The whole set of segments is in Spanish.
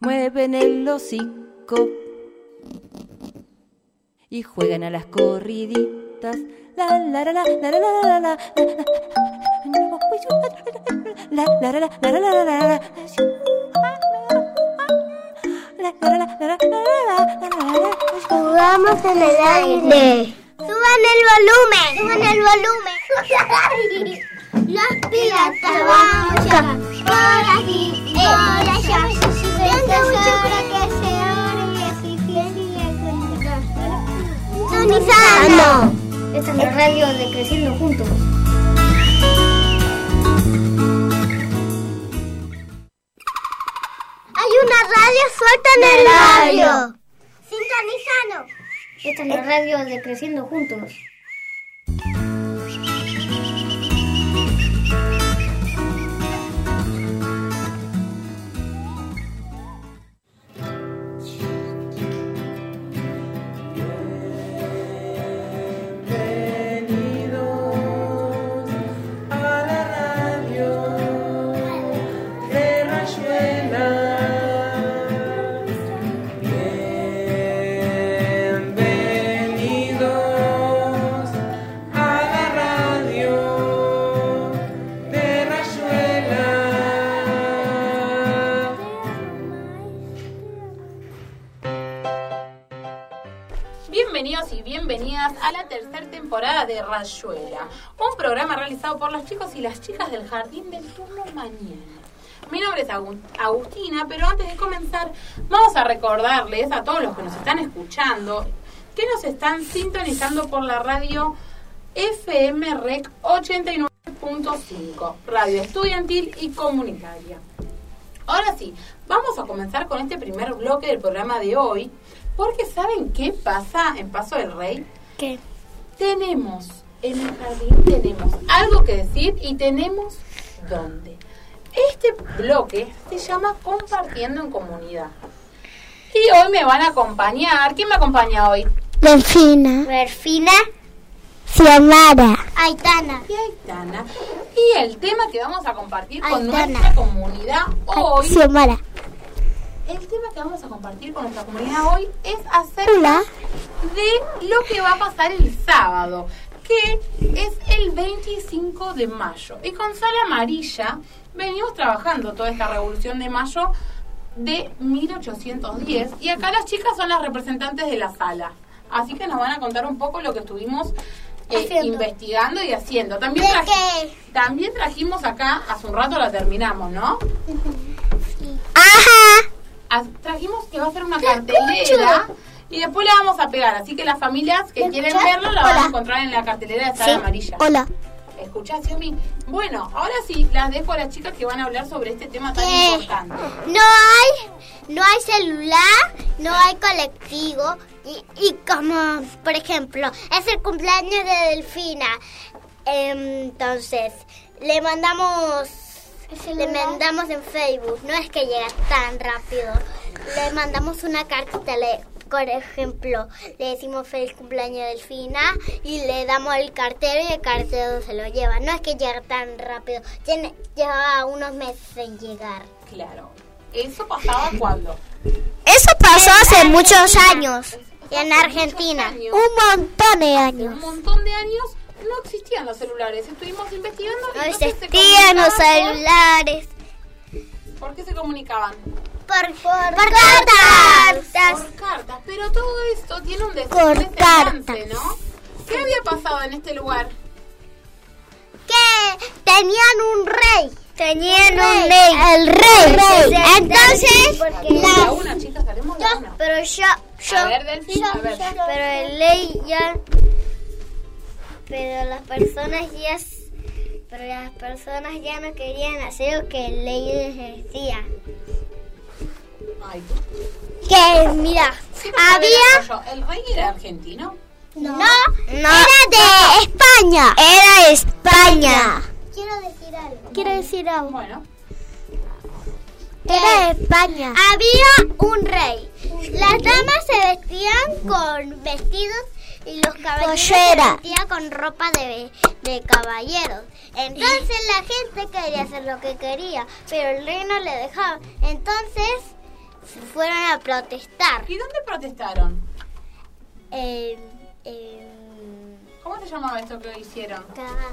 mueven el hocico y juegan a las corriditas. La la la la la la la la Jugamos en el aire. Suban el volumen. Suban el volumen. Los piratas vamos ya. Por aquí, por allá. Viento mucho para que se abra y así fiel y sintonizando. Esta es la radio de Creciendo Juntos. Hay una radio suelta en el radio. Sintonizando. Esta es la radio de Creciendo Juntos. Bienvenidos y bienvenidas a la tercera temporada de Rayuela, un programa realizado por los chicos y las chicas del Jardín del Turno Mañana. Mi nombre es Agustina, pero antes de comenzar vamos a recordarles a todos los que nos están escuchando que nos están sintonizando por la radio FM Rec 89.5, radio estudiantil y comunitaria. Ahora sí, vamos a comenzar con este primer bloque del programa de hoy, porque ¿saben qué pasa en Paso del Rey? ¿Qué? Tenemos en el jardín, tenemos algo que decir y tenemos dónde. Este bloque se llama Compartiendo en Comunidad. Y hoy me van a acompañar. ¿Quién me acompaña hoy? Delfina. Delfina. Xiomara. Aitana. Y Aitana. Y el tema que vamos a compartir con Aitana. nuestra comunidad hoy. Xiomara. El tema que vamos a compartir con nuestra comunidad hoy es acerca de lo que va a pasar el sábado, que es el 25 de mayo. Y con Sala Amarilla venimos trabajando toda esta Revolución de Mayo de 1810. Y acá las chicas son las representantes de la sala. Así que nos van a contar un poco lo que estuvimos investigando y haciendo. También trajimos acá, hace un rato la terminamos, ¿no? Ajá. Trajimos que va a ser una cartelera y después la vamos a pegar, así que las familias que quieren verlo la van a encontrar en la cartelera de Sala Amarilla. Hola. ¿Escuchás, Xiomí? Bueno, ahora sí, las dejo a las chicas que van a hablar sobre este tema tan importante. No hay celular, no hay colectivo y como, por ejemplo, es el cumpleaños de Delfina, entonces le mandamos en Facebook, no es que llega tan rápido, le mandamos una carta, por ejemplo, le decimos feliz cumpleaños Delfina y le damos el cartero y el cartero se lo lleva, no es que llega tan rápido, lleva unos meses en llegar. Claro, ¿eso pasaba cuándo? Eso pasó hace muchos años en Argentina, un montón de años. Un montón de años no existían los celulares, estuvimos investigando. No existían los celulares. ¿Por qué se comunicaban? Por cartas. Por cartas, pero todo esto tiene un Por desenlace, ¿no? ¿Qué había pasado en este lugar? Que tenían un rey. El rey. Entonces, una chica, salimos de una. pero yo, A ver, Delfín, a ver. pero el ley ya, pero las personas ya no querían hacer lo que el ley les decía. Ay, Que mira, había ¿el rey era argentino? no, era de España. Era España. Quiero decir algo. Bueno. Era de España. Había un rey. Las damas se vestían con vestidos y los caballeros se vestían con ropa de caballeros. Entonces la gente quería hacer lo que quería, pero el rey no le dejaba. Entonces fueron a protestar. ¿Y dónde protestaron? Eh, ¿Cómo se llamaba esto que hicieron?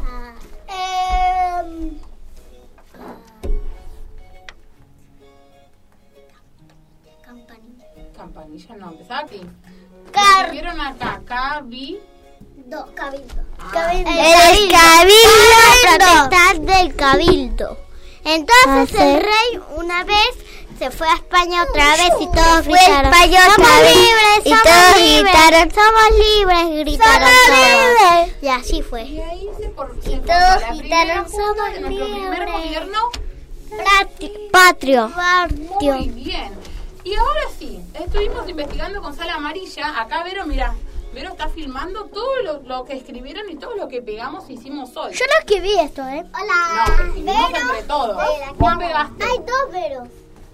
Campanilla. Campanilla no, empezaba aquí. Car- Escribieron acá, Cabildo. Cabildo. El La protestar del cabildo. Entonces el rey una vez se fue a España otra vez y todos gritaron somos libres, y todos gritaron somos libres, gritaron todos. Y así fue. Y ahí se todos la gritaron, primera junta somos de nuestro primer libres. gobierno. Patrio. Muy bien. Y ahora sí, estuvimos investigando con Sala Amarilla. Acá Vero, mira, Vero está filmando todo lo que escribieron y todo lo que pegamos e hicimos hoy. Yo no escribí esto, ¿eh? Hola. No, escribimos entre todos. Vos pegaste. Hay dos veros.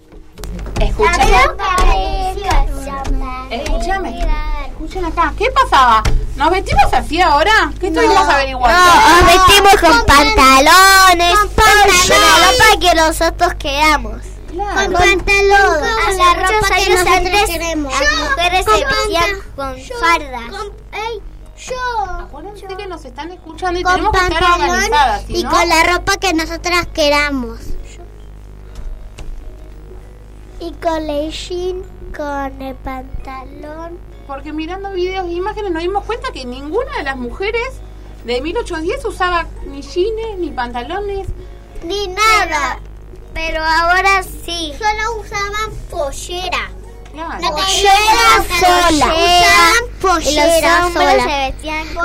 Escuchen acá. ¿Qué pasaba? ¿Nos vestimos así ahora? ¿Qué estuvimos averiguando? Nos vestimos con pantalones, con la ropa que nosotros queramos. Claro. Con pantalón, con la ropa que nosotros queremos. Las mujeres se vestían con fardas. Acuérdense que nos están escuchando y Con tenemos que estar pantalón organizadas. ¿Sí, y no? con la ropa que nosotras queramos. Y con el jean, con el pantalón. Porque mirando videos e imágenes nos dimos cuenta que ninguna de las mujeres de 1810 usaba ni jeans, ni pantalones. Ni nada. Pero ahora sí. Solo usaban pollera. Claro. Pollera sola. Usaban pollera sola. Se vestían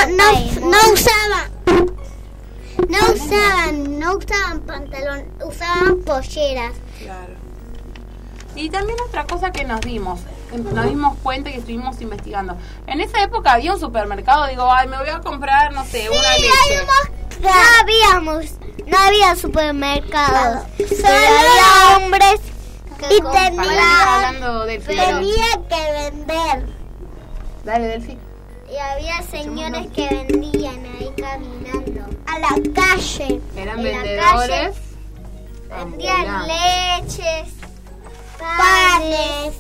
no usaban pantalón, usaban polleras. Claro. Y también otra cosa que nos dimos cuenta y que estuvimos investigando. En esa época había un supermercado, digo, ay, me voy a comprar, no sé, una leche. No había supermercados. Solo había hombres y hablando del tenía que vender. Dale, Delphi. Y había señores que vendían ahí caminando a la calle. Eran En la vendedores. calle vendían leches, panes.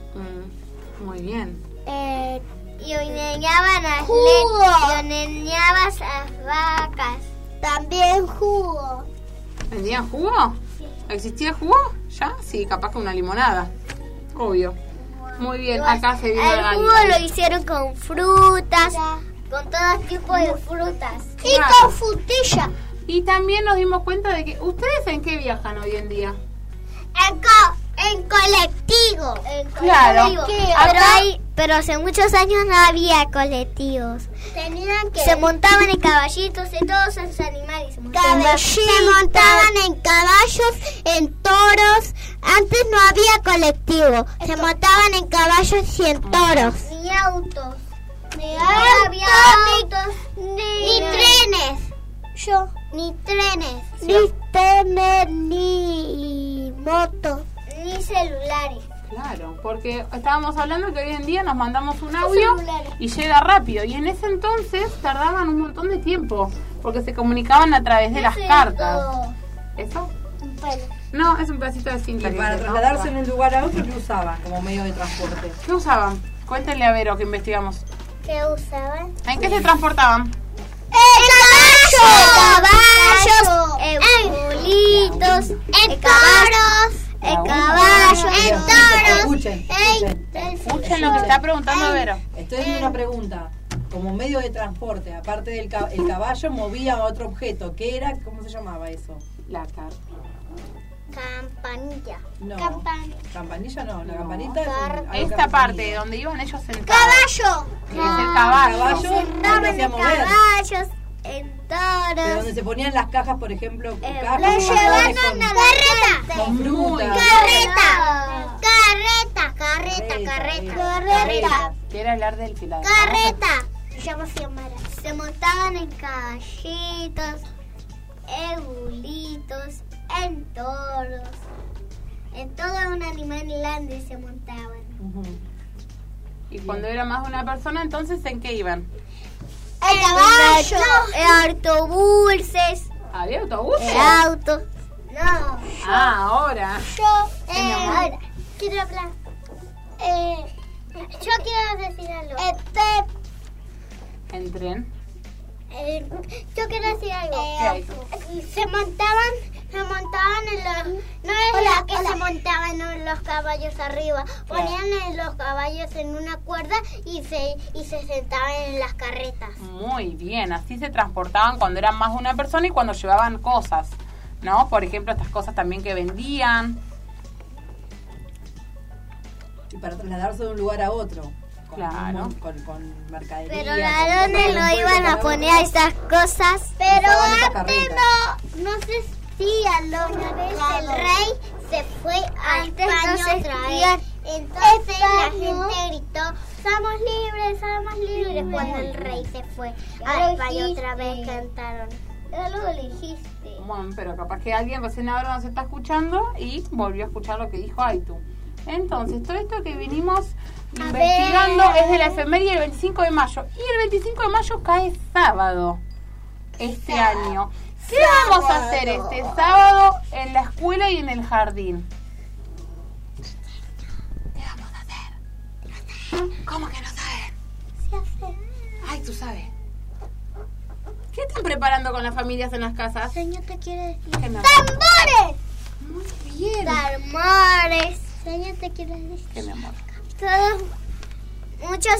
Muy bien. Y ordeñaban las leches, ordeñaban las vacas. También jugo. ¿Vendían jugo? ¿Existía jugo? ¿Ya? Sí, capaz que una limonada. Obvio. Muy bien, acá se viene El jugo lo hicieron con frutas, con todo tipo de frutas. Y Claro. con frutilla. Y también nos dimos cuenta de que... ¿Ustedes en qué viajan hoy en día? En colectivo. Claro. Pero hace muchos años no había colectivos. Se montaban en caballitos y todos esos animales. Se montaban en caballos, en toros. Antes no había colectivo. Se montaban en caballos y en toros. Ni autos. No había autos. Ni trenes. Ni trenes. Ni trenes, ni motos. Ni celulares. Claro, porque estábamos hablando que hoy en día nos mandamos un audio y llega rápido. Y en ese entonces tardaban un montón de tiempo, porque se comunicaban a través de las cartas. ¿Eso? Un pelo. No, es un pedacito de cinta. Y que para dice, ¿no? trasladarse de un lugar a otro, ¿qué usaban como medio de transporte? ¿Qué usaban? Cuéntenle a Vero que investigamos. ¿Qué usaban? ¿En qué se transportaban? Caballos, en bolitos, en toros, en caballos, en toros. Escuchen. Escuchen lo que está preguntando Vero. Estoy haciendo una pregunta. Como medio de transporte, aparte del el caballo, movía otro objeto. ¿Qué era? ¿Cómo se llamaba eso? La carta. Campanilla. No. Campanilla. Campanilla no. La campanita es algo que Esta parte ponía. donde iban ellos sentados. Caballo. Que es el caballo. Caballo. Sentaban Lo hacía en mover. caballos, en Pero toros. donde se ponían las cajas, por ejemplo, cajas Lo con llevaban motores, a la carreta. con fruta. Carreta. Quiere hablar del filador. Carreta. Se llama Xiomara. Se montaban en caballitos, en bulitos, en toros. En todo un animal grande se montaban. Y cuando era más de una persona, entonces, ¿en qué iban? El caballo. Autobuses. ¿Había autobuses? Autos. No. Ah, ahora. Ahora. quiero hablar. Yo quiero decir algo. Entren. Yo quiero decir algo. ¿Qué hay tú? Se montaban en los... No es la que se montaban en los caballos arriba. Ponían los caballos en una cuerda y se sentaban en las carretas. Muy bien, así se transportaban cuando eran más de una persona y cuando llevaban cosas, ¿no? Por ejemplo, estas cosas también que vendían. Y para trasladarse de un lugar a otro. Claro. Con mercadería. Pero ¿a dónde lo iban a poner a esas cosas? Pero antes no se hacía. Una vez el rey se fue a España otra vez. Entonces la gente gritó, somos libres, cuando el rey se fue a España otra vez cantaron. Ya lo dijiste. Bueno, pero capaz que alguien recién ahora nos está escuchando y volvió a escuchar lo que dijo Aitu. Entonces, todo esto que vinimos investigando es de la efeméride del 25 de mayo. Y el 25 de mayo cae sábado este año. ¿Qué vamos a hacer este sábado en la escuela y en el jardín? ¿Qué vamos a hacer? ¿Cómo que no saben? Ay, tú sabes. ¿Qué están preparando con las familias en las casas? Señor, te quiere decir. ¿Qué me- ¡Tambores! Muy bien. ¡Tambores! Señor, te quiere decir. ¿Qué, mi amor? Todos, muchos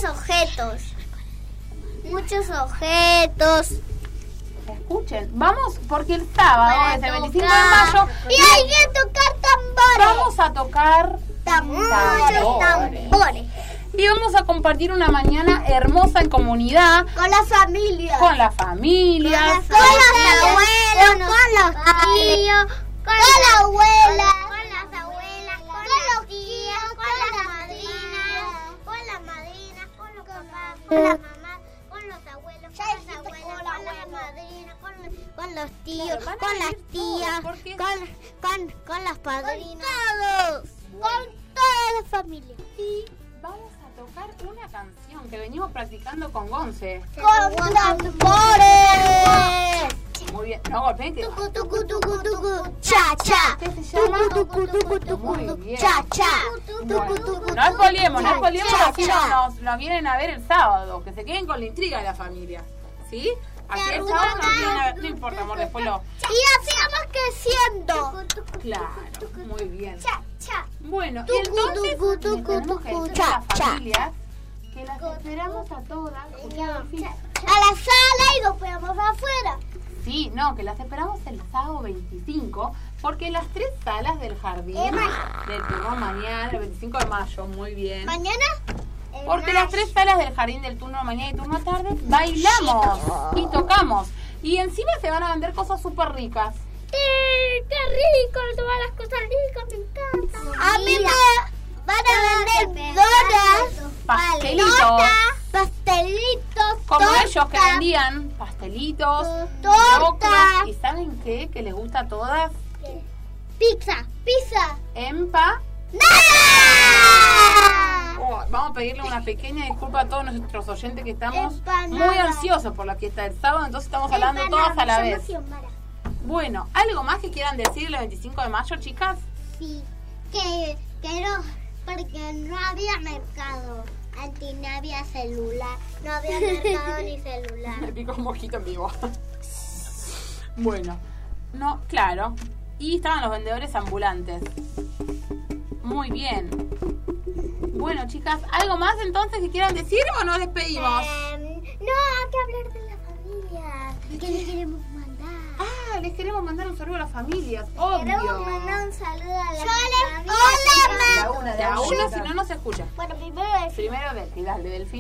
objetos. Escuchen, vamos, porque el sábado, es el 25 de mayo, Y hay que tocar tambores. vamos a tocar Muchos tambores. y vamos a compartir una mañana hermosa en comunidad, Con la familia. con las familias, Con los abuelos. Con los tíos. Con la abuela. Con las abuelas. Con los tíos. Con las madrinas. Con los papás. Con las mamás. Con los abuelos. Con las abuelas. Con las madrinas. Con los tíos. Con las tías. Con las padrinas. Con toda la familia. y vamos a tocar una canción que venimos practicando con Gonce. Con tambores. Muy bien, no golpeen que... Tucu, tucu, tucu, tucu, cha, cha. ¿Qué se llama? Tucu, tucu, tucu, Muy tucu, bien. cha, cha. Bueno, Tucu, tucu, no espoliemos, cha, así cha. nos vienen a ver el sábado, que se queden con la intriga de la familia, ¿sí? Así el sábado nos vienen a ver, no importa, amor, después lo... Y así vamos creciendo. Claro, muy bien. Cha, cha. Bueno, y Tucu, entonces tucu, le tucu, tenemos que tucu, decir a las cha, cha. familias que las esperamos a todas. A la sala y nos esperamos afuera. Sí, no, que las esperamos el sábado 25, porque las 3 salas del jardín del turno mañana, el 25 de mayo, muy bien. Mañana. Porque las 3 salas del jardín del turno mañana y turno tarde bailamos y tocamos. Y encima se van a vender cosas súper ricas. ¡Qué rico! Todas las cosas ricas me encantan. A mí me van a vender donas, Pastelitos. pastelitos, Como torta, ellos que vendían pastelitos, torta, locros. ¿Y saben qué? Que les gusta a todas. pizza. Empa. ¡Nada! Oh, vamos a pedirle una pequeña disculpa a todos nuestros oyentes que estamos Empanada. muy ansiosos por la fiesta del sábado, entonces estamos hablando todas a la vez. Bueno, ¿algo más que quieran decir el 25 de mayo, chicas? Sí, que no, porque no había mercado. Antes no había celular. No había mercado ni celular. Me pico un mojito en vivo. Bueno, no, claro. Y estaban los vendedores ambulantes. Muy bien. Bueno, chicas, ¿algo más entonces que quieran decir o nos despedimos? No, hay que hablar de la familia. ¿Qué le queremos mandar? Ah, les queremos mandar un saludo a las familias, Queremos obvio. mandar un saludo a la familia. De a Hola, una, De a uno, una. si no, no se escucha. Bueno, primero es... Primero Delphi, dale, Delphi.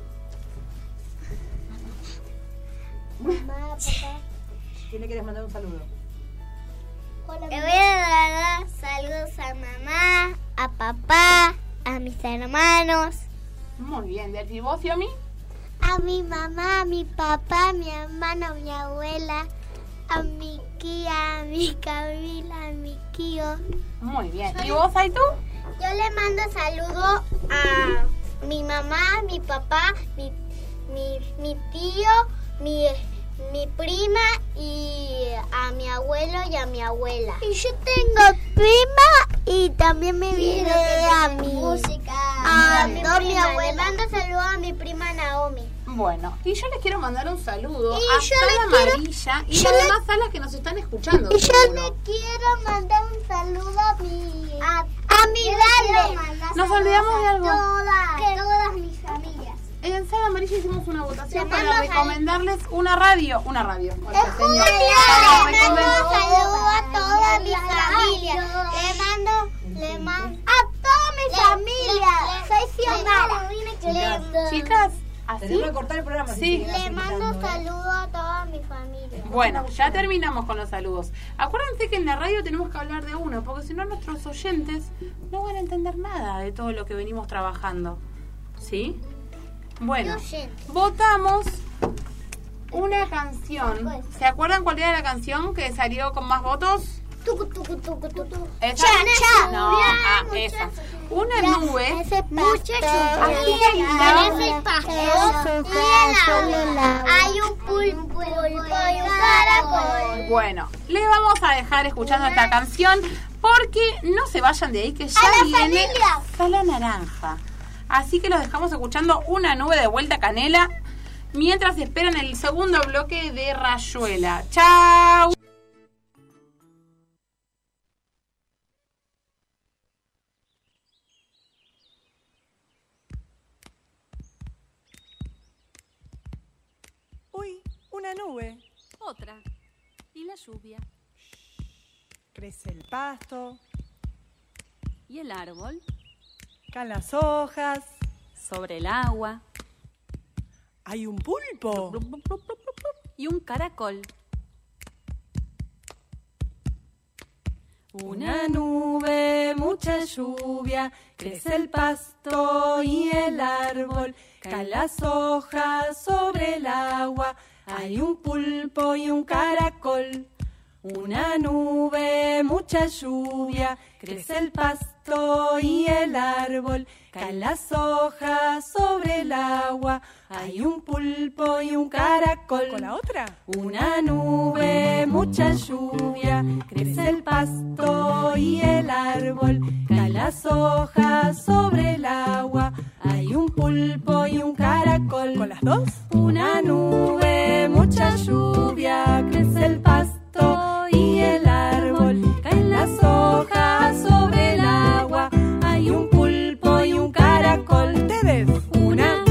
Mamá, papá. ¿Quién le quieres mandar un saludo? Le voy a dar saludos a mamá, a papá, a mis hermanos, Muy bien, Delphi, ¿vos y a mí? a mi mamá, a mi papá, a mi hermano, a mi abuela, a mi tía, a mi Camila, a mi tío. Muy bien. ¿Y vos, Aitu? Yo le mando saludos a mi mamá, mi papá, mi tío, mi prima y a mi abuelo y a mi abuela. Y yo tengo prima y también me viene Bueno, y yo les quiero mandar un saludo Y a yo Sala le quiero- Amarilla y yo las le- demás salas que nos están escuchando. Y yo seguro. le quiero mandar un saludo a mi Dale. Nos olvidamos de algo. Todas mis familias. En Sala Amarilla hicimos una votación Le para mando recomendarles una radio. Una radio. Oiga, Es señor. Julia. Para Le mando recomendar- saludo a toda mi familia. Le mando a toda mi familia. Soy Xiomara. Chicas, así. Tenemos que cortar el programa. Sí. si siguen Le mando escuchando, ¿eh? saludo a toda mi familia. Bueno, ya terminamos con los saludos. Acuérdense que en la radio tenemos que hablar de uno, porque si no nuestros oyentes no van a entender nada de todo lo que venimos trabajando. ¿Sí? Bueno, votamos una canción. ¿Se acuerdan cuál era la canción que salió con más votos? Tucu, tucu, tucu, tucu. ¿Esa? No, esa. Una nube. Mucha Así que el pasto. Y el agua. Hay un pulpo y un caracol. Bueno, le vamos a dejar escuchando esta canción porque no se vayan de ahí que ya ¡A la viene familia! Sala Naranja. Así que los dejamos escuchando Una nube de vuelta canela mientras esperan el segundo bloque de Rayuela. ¡Chao! Uy, una nube. Otra. Y la lluvia. Crece el pasto, Y el árbol. caen las hojas. Sobre el agua. Hay un pulpo. Y un caracol. Una nube, mucha lluvia, crece el pasto y el árbol, caen las hojas sobre el agua, hay un pulpo y un caracol. Una nube, mucha lluvia, crece el pasto y el árbol, caen las hojas sobre el agua, hay un pulpo y un caracol. ¿Con la otra? Una nube, mucha lluvia, crece el pasto y el árbol, caen las hojas sobre el agua, hay un pulpo y un caracol. ¿Con las dos? Una nube, mucha lluvia, crece el pasto y el árbol, caen las hojas sobre el agua, hay un pulpo y un caracol. Ustedes, una,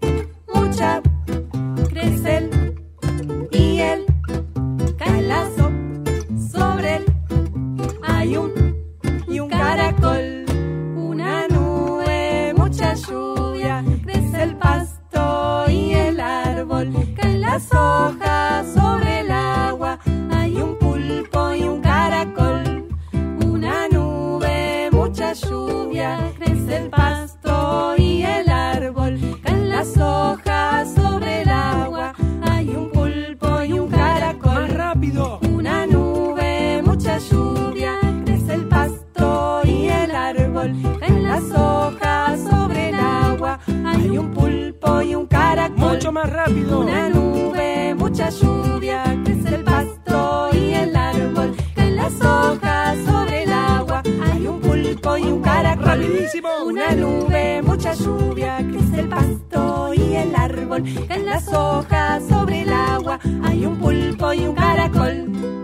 mucha, crece el y el, caen las sobre el, hay un y un caracol. Una nube, mucha lluvia, crece el pasto y el árbol, caen las hojas sobre el agua, hay un pulpo y un caracol. Una nube, mucha lluvia, crece el pasto y el árbol, caen las hojas sobre el agua, hay un pulpo y un caracol. ¡Más rápido! Una nube, mucha lluvia, crece el pasto y el árbol, caen las hojas sobre el agua, hay un pulpo y un caracol. ¡Mucho más rápido! Una nube, mucha lluvia, crece el pasto y el árbol, caen las hojas sobre el agua, hay un pulpo y un caracol. ¡Rapidísimo! Una nube, mucha lluvia, crece el pasto y el árbol, caen las hojas sobre el agua, hay un pulpo y un caracol.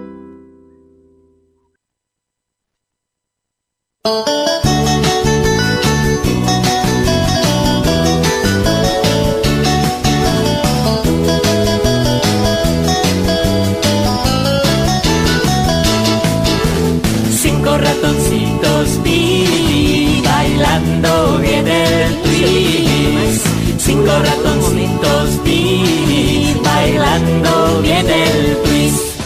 Cinco ratoncitos vi bailando bien el twist. Cinco ratoncitos vi bailando bien el twist.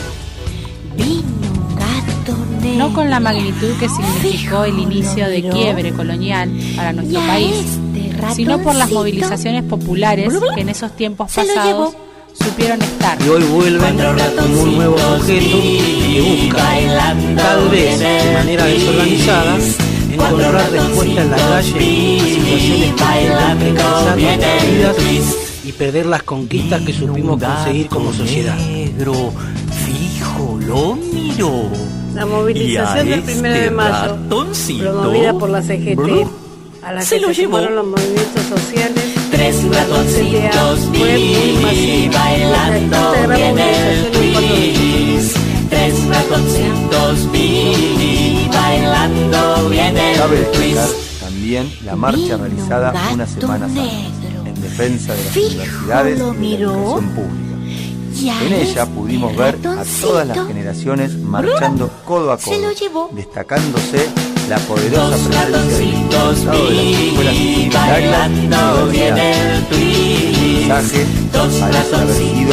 No con la magnitud que significó el inicio de quiebre colonial para nuestro país, sino por las movilizaciones populares que en esos tiempos pasados supieron estar. Y hoy vuelven como un nuevo objeto que busca, tal vez de manera desorganizada, encontrar respuesta en la calle a situaciones que pensar nuestras vidas y perder las conquistas que supimos conseguir como sociedad. Negro, fijo, lo miro. La movilización del 1 de mayo, promovida por la CGT, a la se que lo se llevó. sumaron los movimientos sociales Tres ratoncitos fue muy masivo. bailando viene el twist. Tres ratoncitos bailando viene Cabe el destacar twist. también la marcha realizada una semana antes en defensa de las universidades y de la educación pública. En ella pudimos ver a todas las generaciones marchando codo a codo, destacándose la poderosa presencia del Estado de las escuelas secundarias y universidades. Mensaje parece haber sido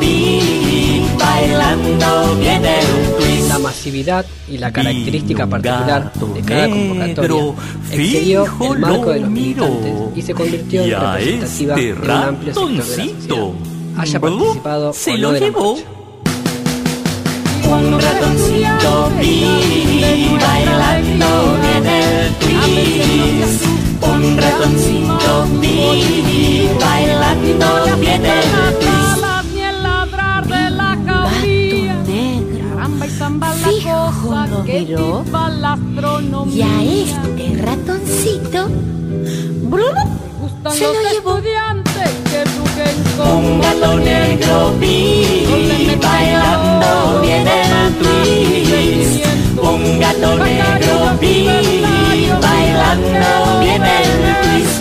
bailando viene el twist. La masividad y la característica particular de cada convocatoria excedió el marco de los militantes y se convirtió en representativa de un amplio sector de la sociedad, haya participado se o lo no de la llevó. marcha. Un ratoncito bailando viene el twist. Un ratoncito bailando viene el twist. Ni el ladrar de la jauría. Caramba y zamba la cosa que viva la astronomía. ratoncito Gustan los estudiantes que juguen con Un gato negro bailando viene el twist. Un gato negro bailando viene el twist.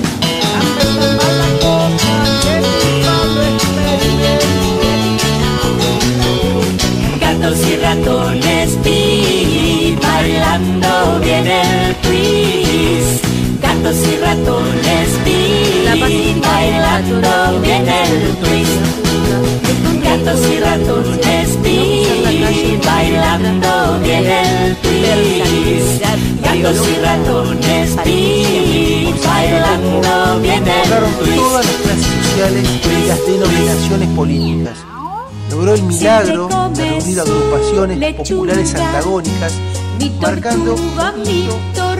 Gatos y ratones bailando viene el twist. Gatos y ratones bailando viene el twist. Gatos y ratones bailando viene el twist. Gatos y ratones bailando viene el Todas twist. las clases sociales y las denominaciones políticas. Logró el milagro de reunir agrupaciones populares antagónicas, marcando un punto.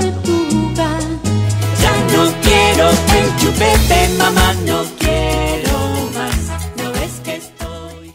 Ya no quiero el chupete, mamá, no quiero más. No ves que estoy.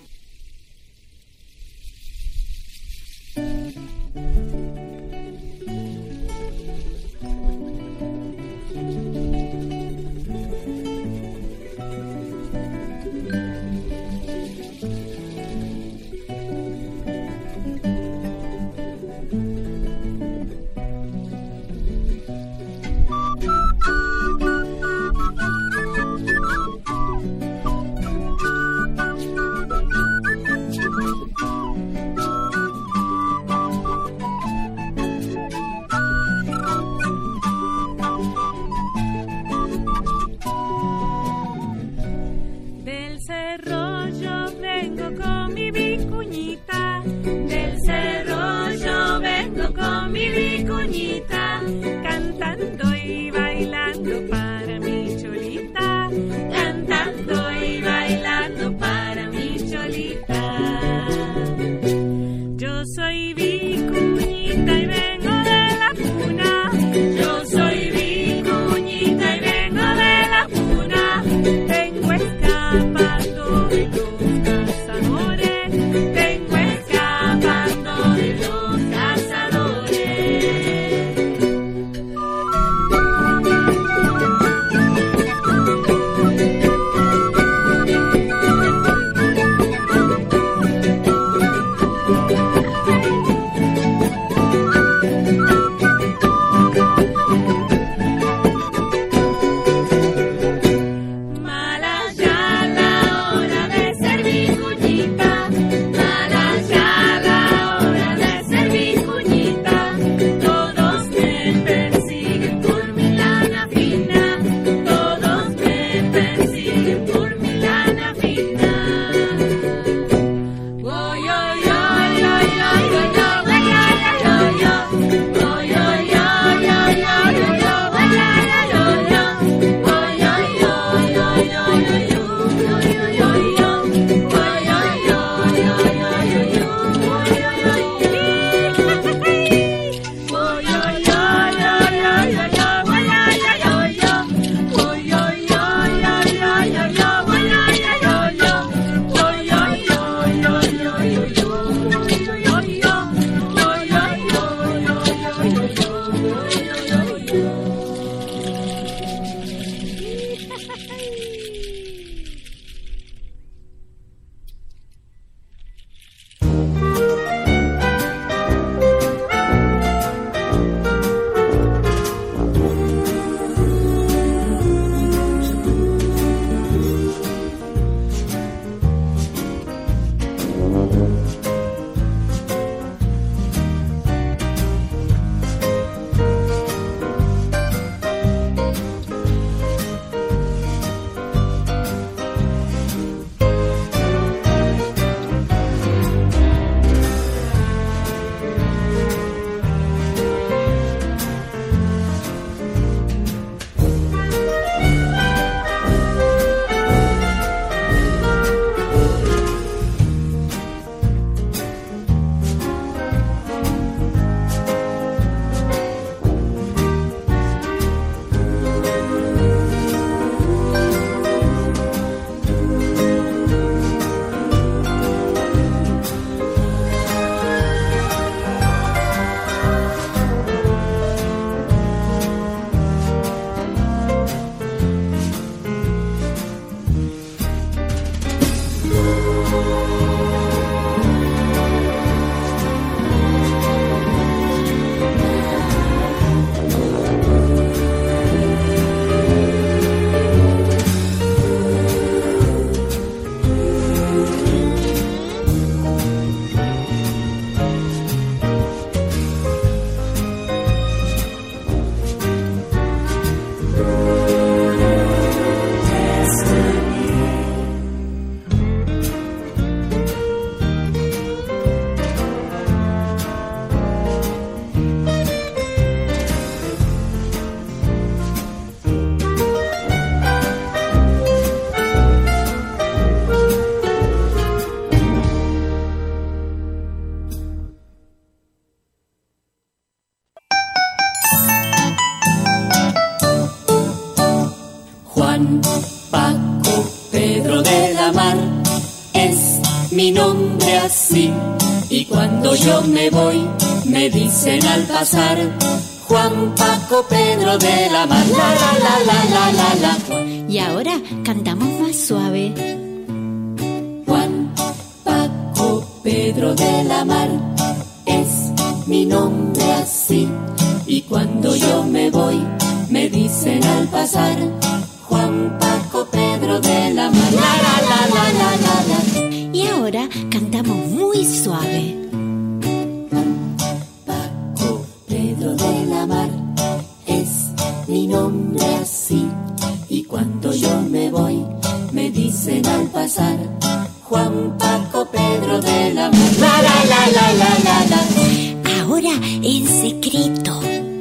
Juan, Paco, Pedro de la Mar, es mi nombre así. Y cuando yo me voy, me dicen al pasar, Juan, Paco, Pedro de la Mar, la la la la la la la. Y ahora cantamos más suave. Juan, Paco, Pedro de la Mar, es mi nombre así. Y cuando yo me voy, me dicen al pasar, Juan, Paco, Pedro de la Mar, la la la la la la la. Y ahora cantamos muy suave. Juan, Paco, Pedro de la Mar, es mi nombre así. Y cuando yo me voy, me dicen al pasar, Juan, Paco, Pedro de la Mar, la la la la la la la. Ahora en secreto.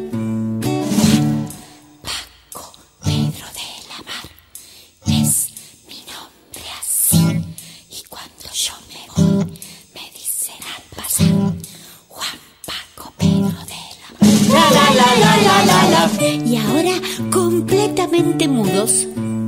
Y ahora completamente mudos.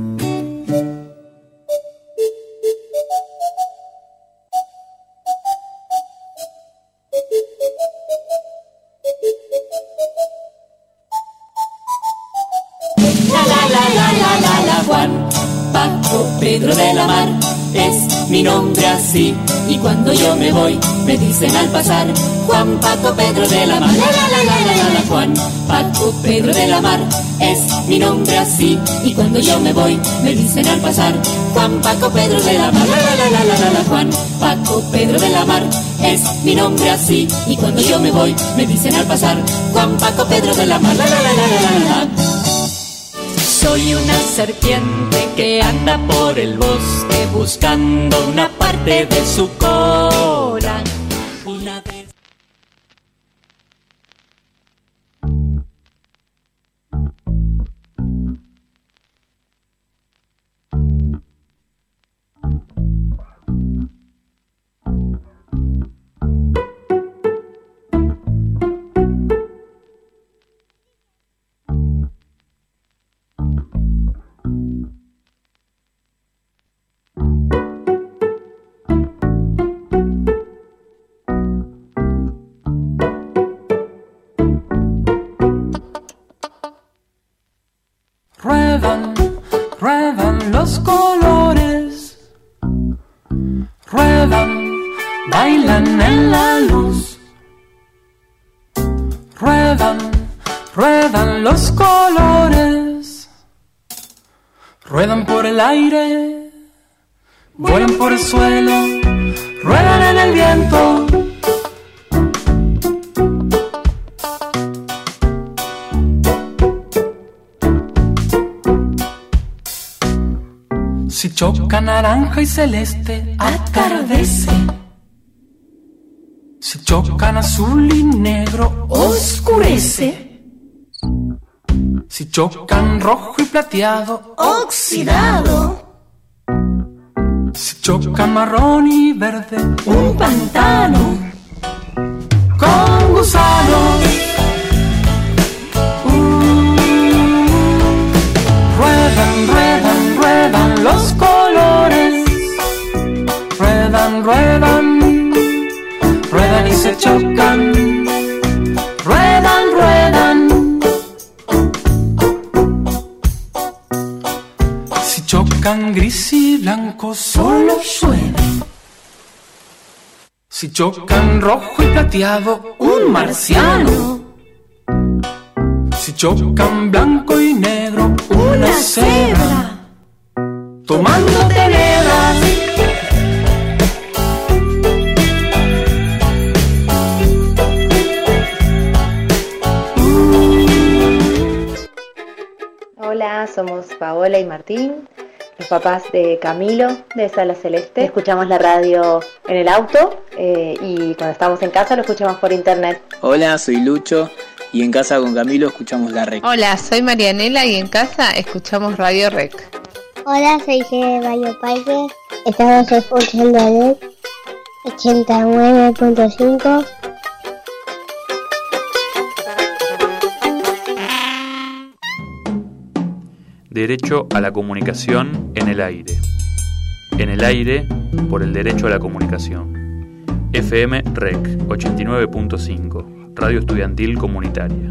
Juan, Paco, Pedro de la Mar, es mi nombre así. Y cuando yo me voy, me dicen al pasar, Juan, Paco, Pedro de la Mar, la la la la la la. Juan, Paco, Pedro de la Mar, es mi nombre así. Y cuando yo me voy, me dicen al pasar, Juan, Paco, Pedro de la Mar, la la la la la la. Juan, Paco, Pedro de la Mar, es mi nombre así. Y cuando yo me voy, me dicen al pasar, Juan, Paco, Pedro de la Mar, la la la la la la. Soy una serpiente que anda por el bosque buscando una parte de su cola. Una vez... Ruedan, ruedan los colores, ruedan, bailan en la luz. Ruedan, ruedan los colores, ruedan por el aire, vuelan por el suelo, ruedan en el viento. Si choca naranja y celeste, atardece. Si chocan azul y negro, oscurece. Si chocan rojo y plateado, oxidado. Si chocan marrón y verde, un pantano con gusanos. Ruedan, ruedan, ruedan los colores, ruedan, ruedan, ruedan y se chocan, ruedan, ruedan. Si chocan gris y blanco, solo llueve. Si chocan rojo y plateado, un marciano. Si chocan blanco y negro, una cebra tomando tenedas. Hola, somos Paola y Martín, los papás de Camilo de Sala Celeste. Escuchamos la radio en el auto y cuando estamos en casa lo escuchamos por internet. Hola, soy Lucho y en casa con Camilo escuchamos la REC. Hola, soy Marianela y en casa escuchamos Radio REC. Hola, soy G. Bayo Paige. Estamos escuchando REC 89.5. Derecho a la comunicación en el aire. En el aire, por el derecho a la comunicación. FM REC 89.5, Radio Estudiantil Comunitaria.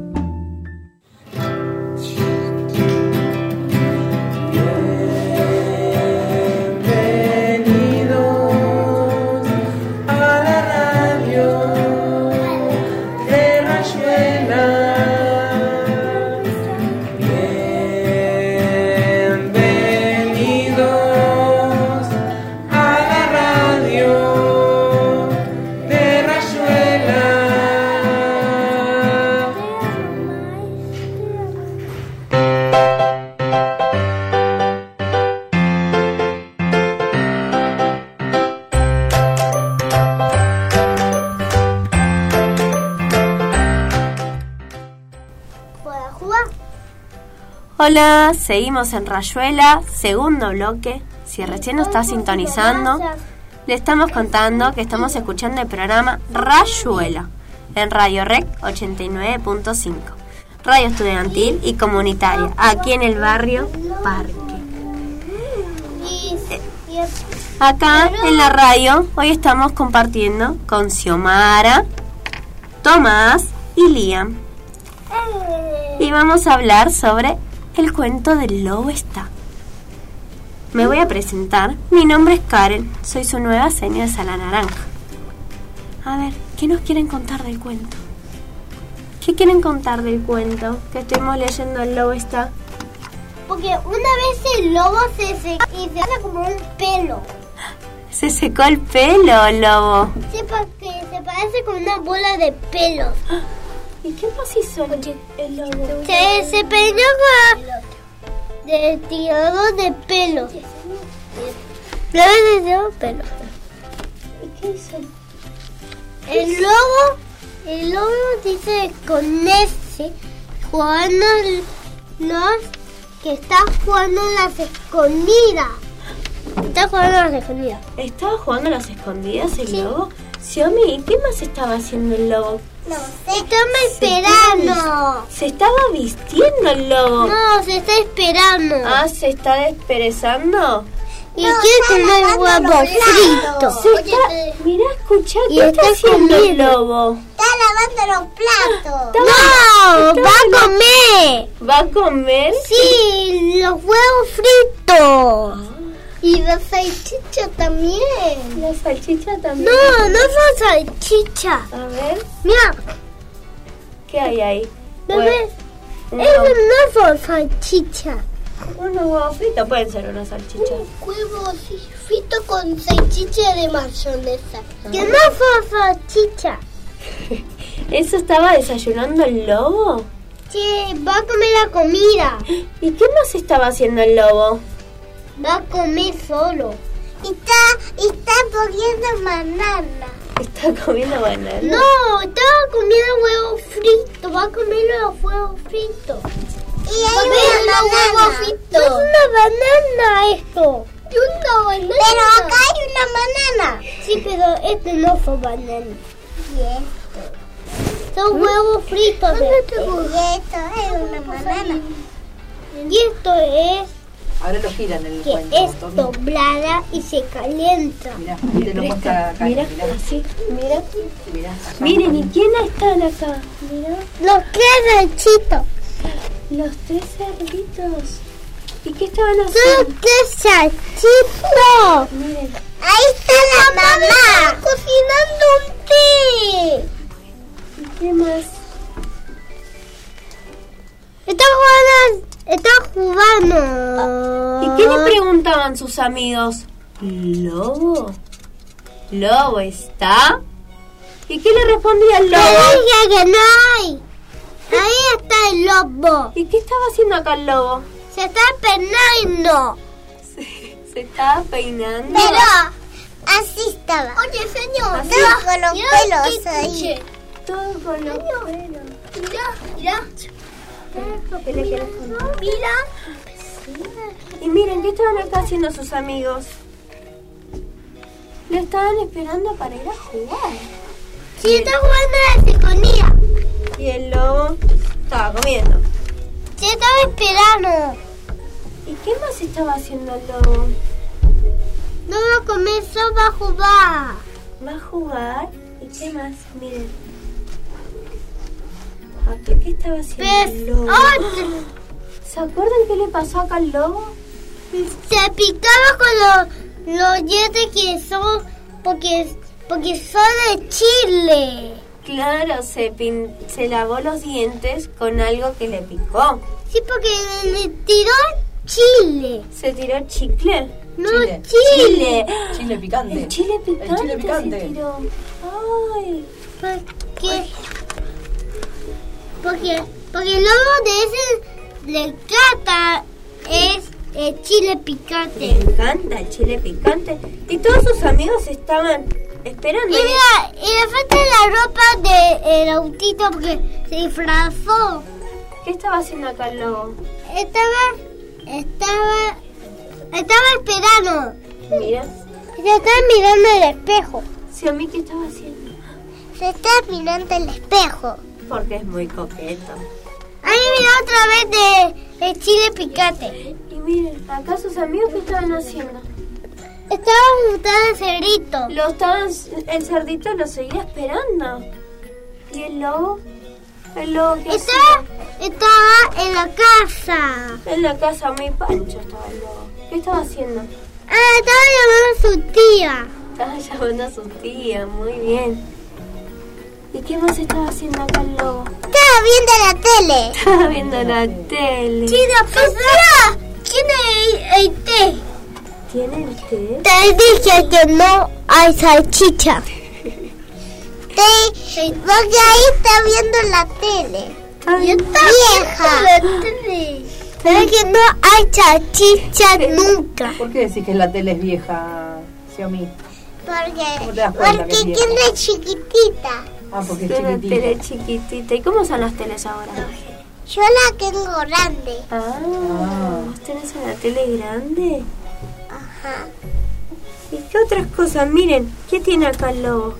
Hola, seguimos en Rayuela, segundo bloque. Si recién nos está sintonizando, le estamos contando que estamos escuchando el programa Rayuela en Radio REC 89.5, Radio Estudiantil y Comunitaria, aquí en el barrio Parque. Acá en la radio hoy estamos compartiendo con Xiomara, Tomás y Liam. Y vamos a hablar sobre el cuento del lobo está. Me voy a presentar. Mi nombre es Karen. Soy su nueva seña de Sala Naranja. A ver, ¿qué nos quieren contar del cuento? ¿Qué quieren contar del cuento que estuvimos leyendo? El lobo está. Porque una vez el lobo se secó y se hace como un pelo. Se secó el pelo, lobo. Sí, porque se parece como una bola de pelos. ¿Y qué más hizo el lobo? Se peinó con de tirador de pelos. Pelos. ¿Y qué hizo? El lobo dice con ese jugando que está jugando las escondidas. ¿Estaba jugando a las escondidas el lobo? Xiaomi, ¿qué más estaba haciendo el lobo? No, se estaba esperando. ¿Se estaba vistiendo el lobo? No, se está esperando. Ah, ¿se está desperezando? Y quiere comer huevo frito. Mirá, escuchá, ¿qué está haciendo el lobo? Está lavando los platos. No, va a comer. ¿Va a comer? Sí, los huevos fritos. Y la salchicha también. ¿La salchicha también? No, no son salchicha. A ver. Mira. ¿Qué hay ahí? ¿No ves? Eso no son salchicha. Unos huevos fritos pueden ser una salchicha. Un huevo frito con salchicha de mayonesa. Que no son salchicha. ¿Eso estaba desayunando el lobo? Sí, va a comer la comida. ¿Y qué más estaba haciendo el lobo? Va a comer solo. Está comiendo banana. ¿Está comiendo banana? No, estaba comiendo huevos fritos. Va a comer los huevos fritos. Y hay una huevos fritos. Es una banana esto. Una banana. Pero acá hay una banana. Sí, pero este no son bananas. Y esto. Son huevos fritos. Y esto es una banana. Y esto es... Ahora lo giran el que cuento. Es doblada y se calienta. Mirá, ahí te lo muestra acá. Mirá, así, mirá. Miren, ¿y quiénes están acá? Mirá. Los 3 cerditos. Los 3 cerditos. ¿Y qué estaban haciendo? Son 3 cerditos. Miren. Ahí está la mamá cocinando un té. ¿Y qué más? Está jugando. ¿Y qué le preguntaban sus amigos? ¿Lobo? ¿Lobo está? ¿Y qué le respondía el lobo? Te dije que no hay. Ahí está el lobo. ¿Y qué estaba haciendo acá el lobo? Se está peinando. Se estaba peinando. Pero así estaba. Oye, señor. Todo con los pelos ahí. Todo con los pelos. Mira. Mira. Y miren, ¿qué estaban acá haciendo sus amigos? Lo estaban esperando para ir a jugar. Sí, está jugando a la escondida. Y el lobo estaba comiendo. Sí, estaba esperando. ¿Qué más estaba haciendo el lobo? No, comenzó a jugar. ¿Va a jugar? ¿Y qué más? Miren. ¿Qué estaba haciendo el lobo? ¿Se acuerdan qué le pasó acá al lobo? Se picaba con los dientes que son... Porque son de chile. Claro, se lavó los dientes con algo que le picó. Sí, porque le tiró chile. ¿Se tiró chicle? No, chile. Chile picante. El chile picante. El chile picante. Se tiró. Ay. Porque el lobo de ese le encanta es el chile picante. Le encanta el chile picante. Y todos sus amigos estaban esperando. Y mira, y le falta la ropa del autito porque se disfrazó. ¿Qué estaba haciendo acá el lobo? Estaba esperando. Mira. Se estaba mirando el espejo. ¿Sí, a mí qué estaba haciendo? Se estaba mirando el espejo. Porque es muy coqueto. Ahí mira otra vez de chile picante. Y miren, acá sus amigos, ¿qué estaban haciendo? Estaban juntando el cerdito. El cerdito lo seguía esperando. ¿Y el lobo? ¿El lobo qué estaba en la casa. En la casa, muy pancho estaba el lobo. ¿Qué estaba haciendo? Estaba llamando a su tía. Estaba llamando a su tía, muy bien. ¿Y qué más estaba haciendo acá el lobo? Estaba viendo la tele. Estaba viendo la tele. ¿Quién es el té? ¿Tiene el té? Te dije que no hay salchicha. Porque ahí está viendo la tele. Ay, vieja. Pero que no hay salchicha nunca. ¿Por qué decís que la tele es vieja, Xiaomi? Porque es chiquitita. Porque es una chiquitita. tele chiquitita. ¿Y cómo son las teles ahora? Yo la tengo grande. ¿Vos tenés una tele grande? Ajá. ¿Y qué otras cosas? Miren, ¿qué tiene acá el lobo?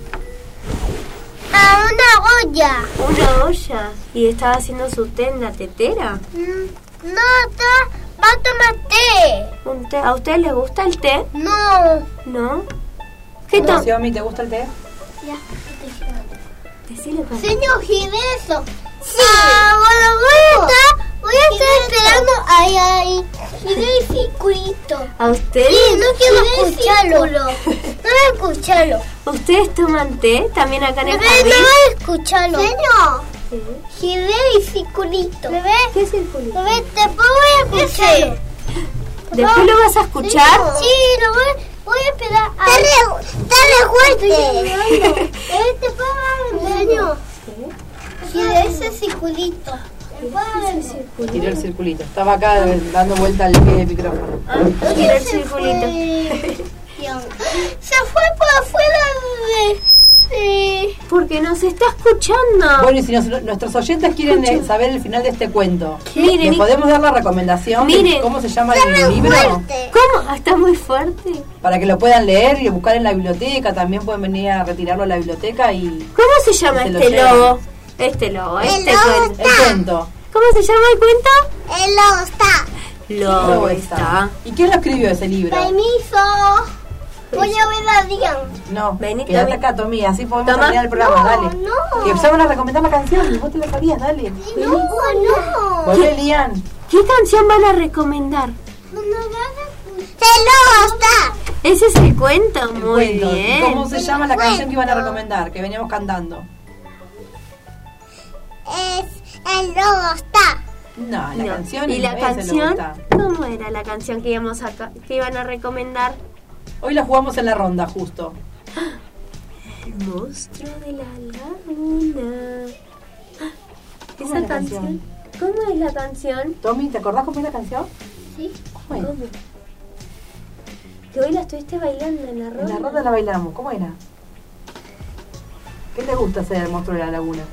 Una olla. ¿Una olla? ¿Y estaba haciendo su té en la tetera? No, va a tomar té. ¿Un té? ¿A usted le gusta el té? No. ¿No? ¿Qué tal? Xiaomi, ¿te gusta el té? Ya. Decile para Señor Gibeso. Sí. Bueno, voy a estar esperando ahí. Giré el circulito. ¿A ustedes? Sí, no quiero escucharlo. No voy a escucharlo. ¿Ustedes toman té también acá en el jardín? No voy a escucharlo. Señor. Giré el circulito. ¿Bebé? ¿Qué circulito? Bebé, después voy a escucharlo. ¿Después lo vas a escuchar? Sí, lo voy a esperar. Está re fuerte. Señor. Giré ese circulito. Giré el circulito. Estaba acá dando vuelta al pie del micrófono. Giré el circulito. Se fue por afuera porque nos está escuchando. Bueno, y si nuestros oyentes quieren saber el final de este cuento, miren, ¿les podemos dar la recomendación? Miren, ¿Cómo se llama el libro? ¿Cómo? Está muy fuerte. Para que lo puedan leer y buscar en la biblioteca. También pueden venir a retirarlo a la biblioteca y... ¿Cómo se llama este lobo? Este lobo, este cuento. El cuento. ¿Cómo se llama el cuento? El lobo está. Lobo está. ¿Y quién lo escribió ese libro? Permiso. Voy a ver a Dian. No, vení, quédate acá, Tommy, así podemos Toma. terminar el programa, dale. No. Que ya van a recomendar la canción, vos te la sabías, dale. No. Volvé, Lian. ¿Qué canción van a recomendar? El lobo está. Ese es el cuento, El muy cuento. bien. ¿Y cómo se llama la canción que iban a recomendar, que veníamos cantando? Es el lobo está. No, la canción ¿Y la no es el canción? lobo está. ¿Cómo era la canción que iban a recomendar? Hoy la jugamos en la ronda, justo. El monstruo de la laguna. ¿Cómo es la canción? ¿Cómo es la canción? Tommy, ¿te acordás cómo es la canción? Sí. ¿Cómo era? ¿Cómo? Que hoy la estuviste bailando en la ronda. En la ronda la bailamos, ¿cómo era? ¿Qué te gusta hacer el monstruo de la laguna?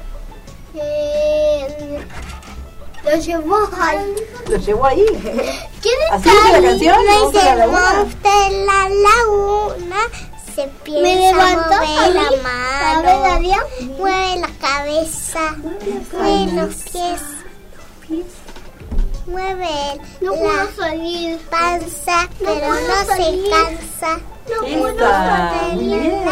Lo llevó ahí. ¿Lo llevó ahí? ¿Quién ¿Así está dice la ahí? canción? Me ¿Monstruo de la laguna? monstruo de la laguna. Se piensa, mueve la mano, mueve la cabeza, mueve los pies. mueve No la puedo salir. panza, No pero puedo no salir. se cansa. Esta. Muy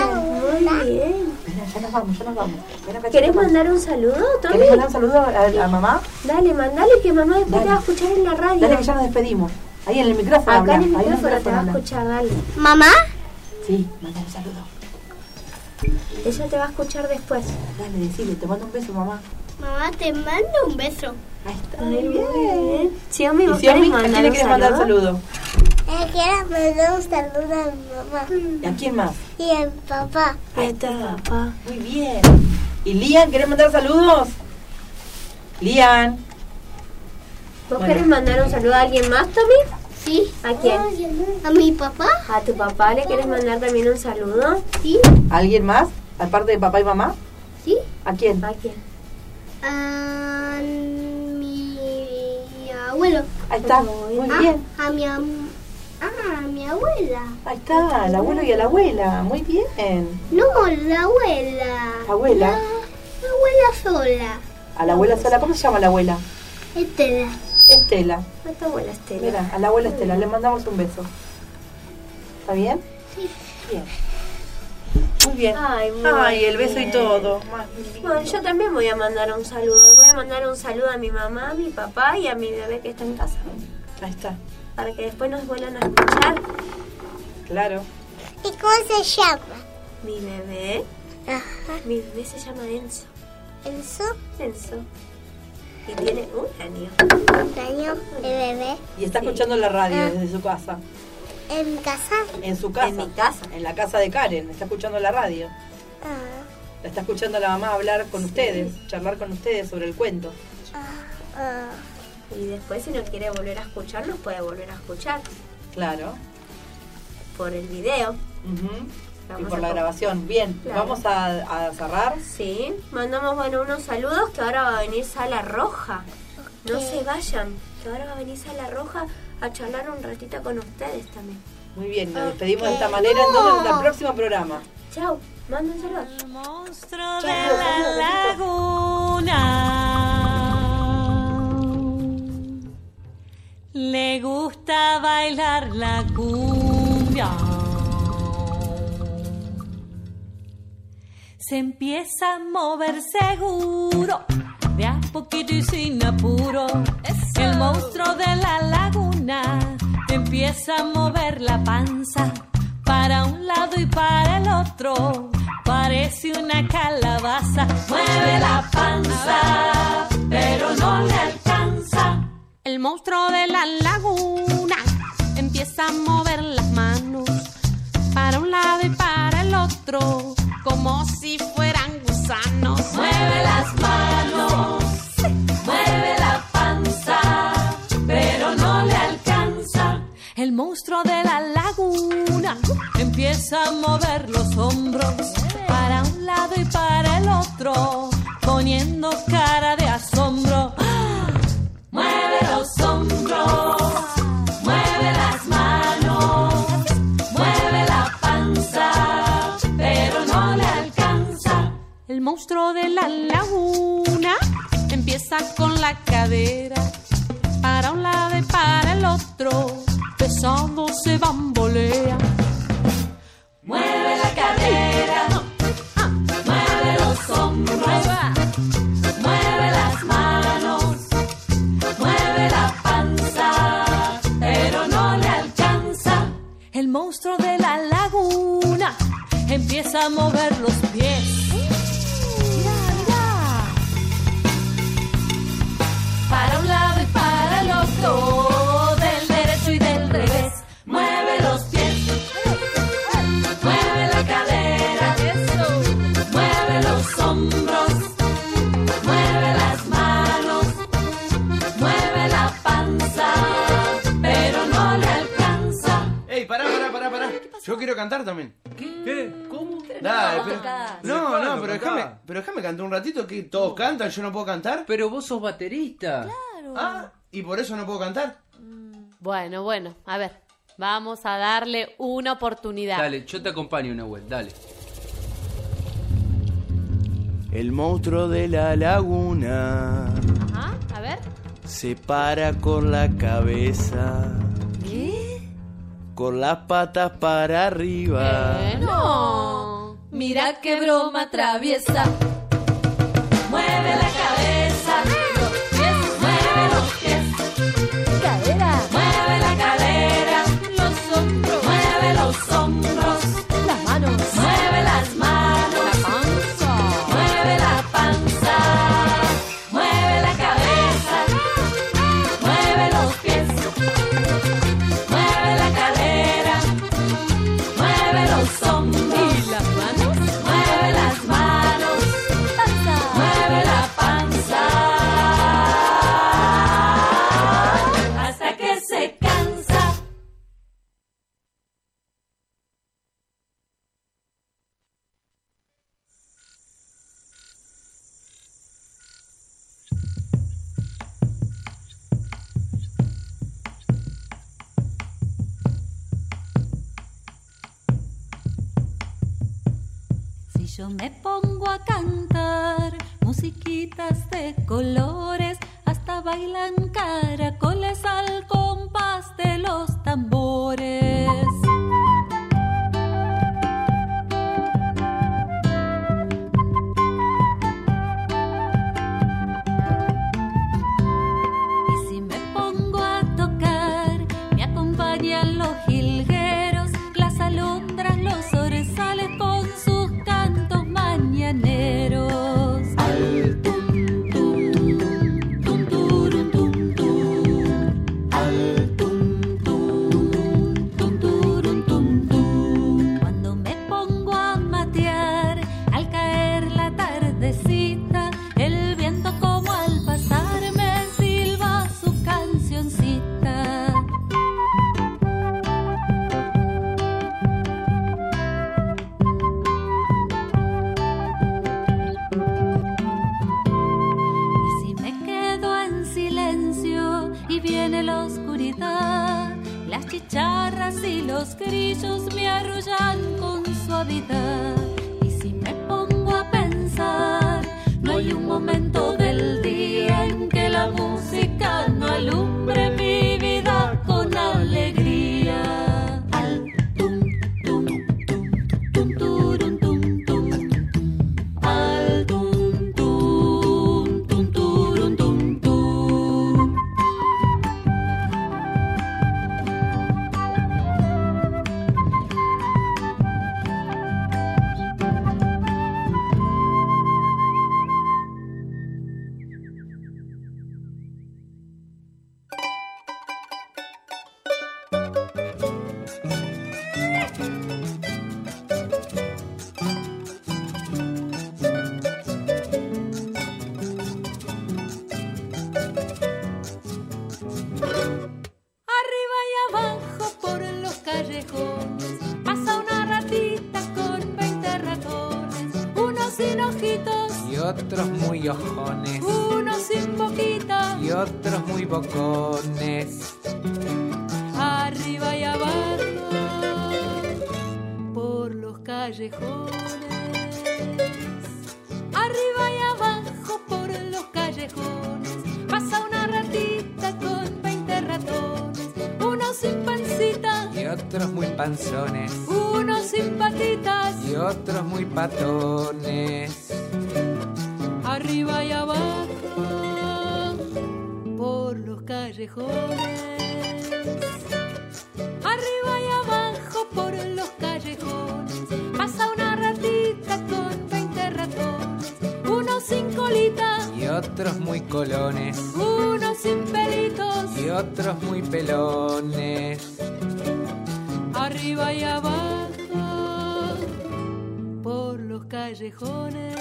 bien. Ya nos vamos. Ven acá, ¿Querés chica, mandar un saludo, Tommy? ¿Querés mandar un saludo a mamá? Dale, mandale que mamá después te va a escuchar en la radio. Dale que ya nos despedimos. Ahí en el micrófono. Acá habla. en el Ahí micrófono te va a habla. escuchar, dale. ¿Mamá? Sí, manda un saludo. Ella te va a escuchar después. Dale, decile, te mando un beso, mamá. Mamá, te mando un beso. Ahí está. Muy bien. Xiaomi, ¿Y ¿vos Xiaomi, querés a quién mandar le un quieres mandar un saludo? Quiero mandar un saludo a mi mamá ¿Y a quién más? y a mi papá. Ahí está, papá. Muy bien. ¿Y Lian, querés mandar saludos? Lian. ¿Vos Bueno. querés mandar un saludo a alguien más, Tommy? Sí. ¿A quién? ¿A mi papá? ¿A tu papá le querés mandar también un saludo? Sí. ¿Alguien más? Aparte de papá y mamá. Sí. ¿A quién? ¿A quién? A mi abuelo. Ahí está. Muy bien. A mi abuela. Ahí está, al abuelo y a la abuela. Muy bien. No, la abuela. ¿Abuela? La abuela sola. A la abuela sola. ¿Cómo se llama la abuela? Estela. Estela. A tu abuela Estela. Mira, a la abuela Estela. Le mandamos un beso. ¿Está bien? Sí. Bien. Muy bien. Ay, el beso y todo. Bueno, yo también voy a mandar un saludo. Voy a mandar un saludo a mi mamá, a mi papá y a mi bebé que está en casa. Ahí está. Para que después nos vuelvan a escuchar. Claro. ¿Y cómo se llama? Mi bebé. Ajá. Mi bebé se llama Enzo. ¿Enzo? Enzo. Y tiene un año. ¿Un año de bebé? Y está escuchando la radio desde su casa. ¿En mi casa? En su casa. En mi casa. En la casa de Karen. Está escuchando la radio. Ah, La está escuchando la mamá hablar con ustedes, charlar con ustedes sobre el cuento. ah. Y después si no quiere volver a escuchar, nos puede volver a escuchar. Claro. Por el video. Ujú. Y Vamos por a la grabación. Bien, Claro. vamos a cerrar. Sí, mandamos unos saludos que ahora va a venir Sala Roja. No se vayan, que ahora va a venir Sala Roja a charlar un ratito con ustedes también. Muy bien, nos despedimos de esta manera. Entonces, hasta el próximo programa. Chao, manda un saludo. El monstruo de la laguna le gusta bailar la cumbia. Se empieza a mover seguro, de a poquito y sin apuro. El monstruo de la laguna empieza a mover la panza para un lado y para el otro. Parece una calabaza. Mueve la panza, pero no le alcanza. El monstruo de la laguna empieza a mover las manos para un lado y para el otro, como si fueran gusanos. Mueve las manos, mueve la panza, pero no le alcanza. El monstruo de la laguna empieza a mover los hombros para un lado y para el otro, poniendo cara de asombro. ¡Ah! Mueve los hombros, mueve las manos, mueve la panza, pero no le alcanza. El monstruo de la laguna empieza con la cadera para un lado y para el otro, pesado se bambolea. Mueve la cadera, mueve los hombros, mueve las manos, mueve la panza, pero no le alcanza. El monstruo de la laguna empieza a mover los pies. Mira, mira. Para un lado y para el otro, del derecho y del revés. Mueve los pies, mueve la cadera, mueve los hombros, mueve las manos, mueve la panza, pero no le alcanza. ¡Ey, pará! Yo quiero cantar también. ¿Qué? ¿Cómo? Dale, pero... No, ¿Cuándo pero cantás? déjame cantar un ratito, que todos cantan, yo no puedo cantar. Pero vos sos baterista. Ah, ¿y por eso no puedo cantar? Bueno, a ver, vamos a darle una oportunidad. Dale, yo te acompaño, Nahuel, dale. El monstruo de la laguna Ajá, a ver. se para con la cabeza. ¿Qué? Con las patas para arriba. No. Mira qué broma traviesa. Mueve la cabeza, los pies, mueve los pies. Cadera. Mueve la cadera, los hombros, mueve los hombros. Las manos, mueve las manos. La panza, mueve la panza. Mueve la cabeza, mueve los pies. Mueve la cadera, mueve los hombros. ¿Y las manos? Mueve las manos. Panza, mueve la panza. Hasta que se cansa. Si yo me pongo a cantar musiquitas de colores, hasta bailan caracoles al compás de los tambores. Y si me pongo a tocar, me acompañan los jilgueros, las alondras, los zorzales con sus cantos mañaneros. Al tum tum tum turum tum tum. Al tum tum tum turum tum tum. Cuando me pongo a matear, al caer la tardecita, el viento como al pasar me silba su cancioncita. Y si me quedo en silencio y viene la oscuridad, las chicharras y los grillos me arrullan con suavidad. Y si me pongo a pensar, no hay un momento del día en que la música no alumbre mi vida con alegría. Al tum tum tum tum turum tum tum. Al tum tum tum turum tum tum. Arriba y abajo por los callejones pasa una ratita con 20 ratones, unos sin ojitos Y otros muy ojones. unos sin boquita. Y otros muy bocones. Arriba y abajo por los callejones. Arriba y abajo por los callejones pasa una ratita con 20 ratones, unos sin pancita Y otros muy panzones. unos sin patitas. Y otros muy patones. Arriba y abajo por los callejones. Arriba y abajo por los callejones pasa una ratita con 20 ratones, unos sin colita Y otros muy colones. unos sin pelitos. Y otros muy pelones. Arriba y abajo por los callejones.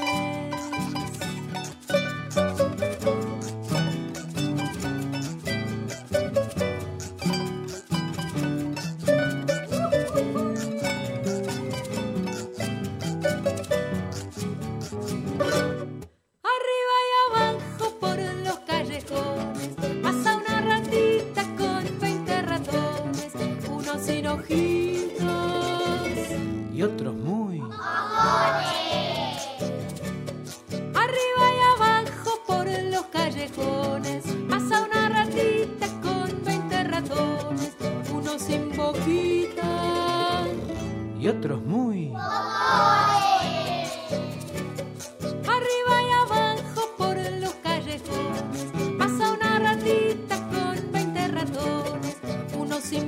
Arriba y abajo por los callejones pasa una ratita con 20 ratones, unos sin ojitos. Y otros muy. Arriba y abajo por los callejones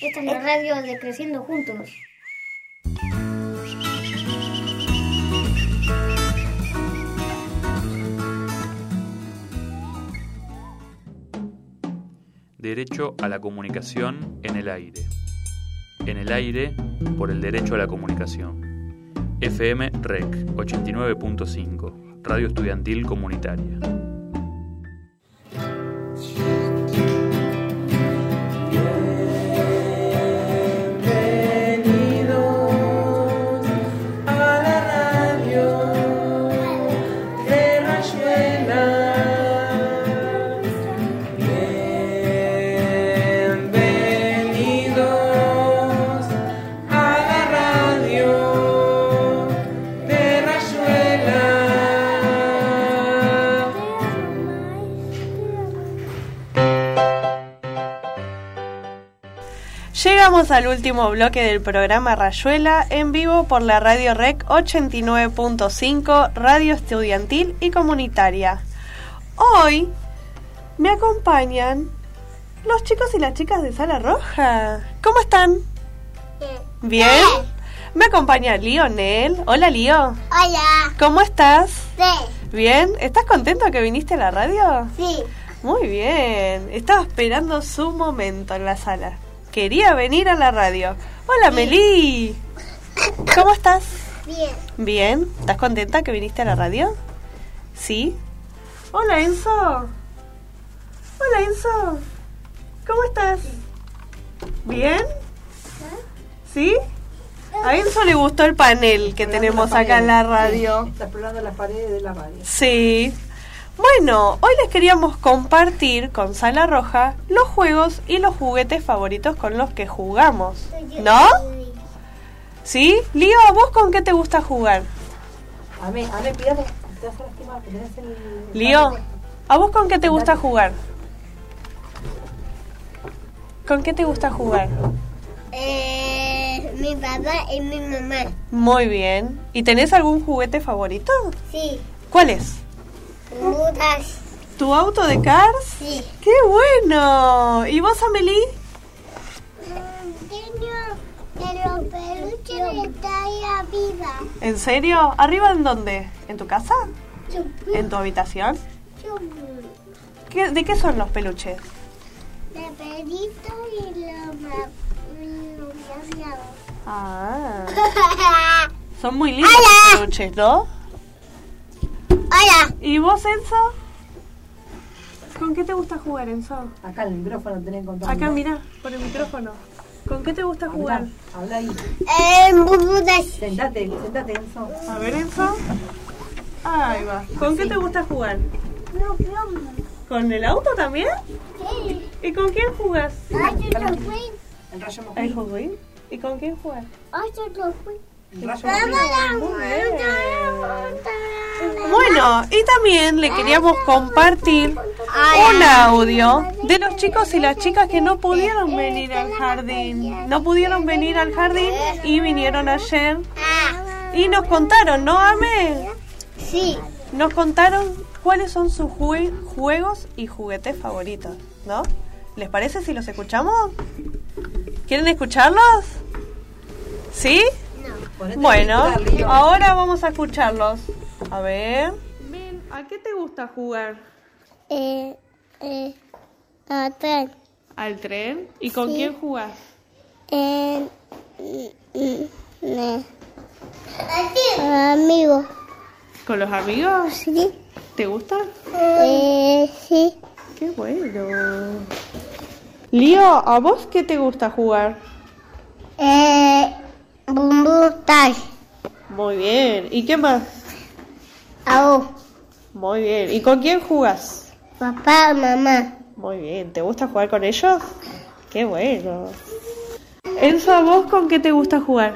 Esta es la radio de Creciendo Juntos. Derecho a la comunicación en el aire. En el aire, por el derecho a la comunicación. FM REC 89.5, Radio Estudiantil Comunitaria. Llegamos al último bloque del programa Rayuela, en vivo por la Radio REC 89.5, Radio Estudiantil y Comunitaria. Hoy me acompañan los chicos y las chicas de Sala Roja. ¿Cómo están? ¿Bien? Me acompaña Lionel. Hola, Lío. Hola. ¿Cómo estás? Sí. ¿Bien? ¿Estás contento que viniste a la radio? Sí. Muy bien. Estaba esperando su momento en la sala. Quería venir a la radio. Hola, sí. Meli. ¿Cómo estás? Bien. Bien. ¿Estás contenta que viniste a la radio? Sí. Hola, Enzo. Hola, Enzo. ¿Cómo estás? ¿Bien? ¿Sí? A Enzo le gustó el panel que tenemos acá en la radio. Está explorando las paredes de la radio. Sí. Bueno, hoy les queríamos compartir con Sala Roja los juegos y los juguetes favoritos con los que jugamos, ¿no? ¿Sí? Lío, ¿a vos con qué te gusta jugar? A mí, cuidado, te vas a lastimar, que tenés el... Lío, ¿a vos con qué te gusta jugar? ¿Con qué te gusta jugar? Mi papá y mi mamá. Muy bien. ¿Y tenés algún juguete favorito? Sí. ¿Cuál es? Mudas. ¿Tu auto de Cars? Sí. ¡Qué bueno! ¿Y vos, Amelie? Tengo de los peluches que está ahí arriba. ¿En serio? ¿Arriba en dónde? ¿En tu casa? Sí. ¿En tu habitación? ¿De qué son los peluches? De perrito y los miados. Ah. Son muy lindos los peluches, ¿no? Hola. ¿Y vos, Enzo? ¿Con qué te gusta jugar, Enzo? Acá el micrófono tenés control. Acá, mirá, por el micrófono. ¿Con qué te gusta jugar? Habla ahí. Sentate, Enzo. A ver, Enzo. Ahí va. ¿Con qué te gusta jugar? ¿Con el auto también? Sí. ¿Y con quién jugas? El Rayo McQueen. ¿Y con quién jugas? Bueno, y también le queríamos compartir un audio de los chicos y las chicas que no pudieron venir al jardín. No pudieron venir al jardín y vinieron ayer y nos contaron, ¿no, Ame? Sí. Nos contaron cuáles son sus juegos y juguetes favoritos, ¿no? ¿Les parece si los escuchamos? ¿Quieren escucharlos? ¿Sí? Bueno, ahora vamos a escucharlos. A ver. Ben, ¿a qué te gusta jugar? Al tren. ¿Al tren? ¿Y con quién jugás? Amigos. ¿Con los amigos? Sí. ¿Te gusta? Sí. Qué bueno. Lío, ¿a vos qué te gusta jugar? Bumbutai. Muy bien. ¿Y qué más? Muy bien. ¿Y con quién jugás? Papá, mamá. Muy bien. ¿Te gusta jugar con ellos? Qué bueno. Enzo, ¿a vos con qué te gusta jugar?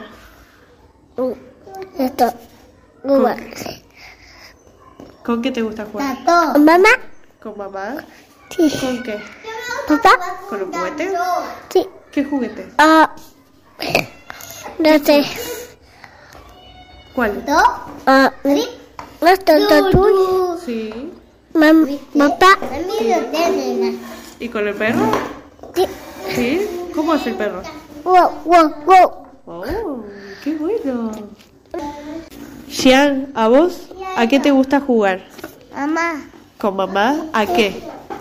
¿Con qué te gusta jugar? ¿Con mamá? ¿Con mamá? Sí. ¿Con qué? ¿Papá? ¿Con un juguete? Sí. ¿Qué juguete? No sé. ¿Cuál? Sí. Papá. ¿Y con el perro? Sí. ¿Sí? ¿Cómo es el perro? Oh, qué bueno. Xian, ¿a vos? ¿A qué te gusta jugar? Mamá. ¿Con mamá? ¿A qué?